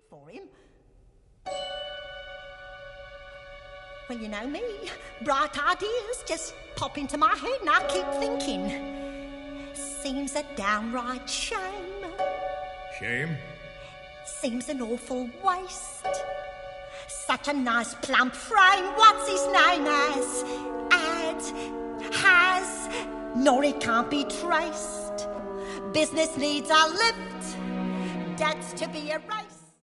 for him. Well, you know me, bright ideas just pop into my head and I keep thinking. Seems a downright shame. Shame? Seems an awful waste. Such a nice plump frame, what's his name as? Has, nor it can't be traced. Business needs a lift, debts to be erased.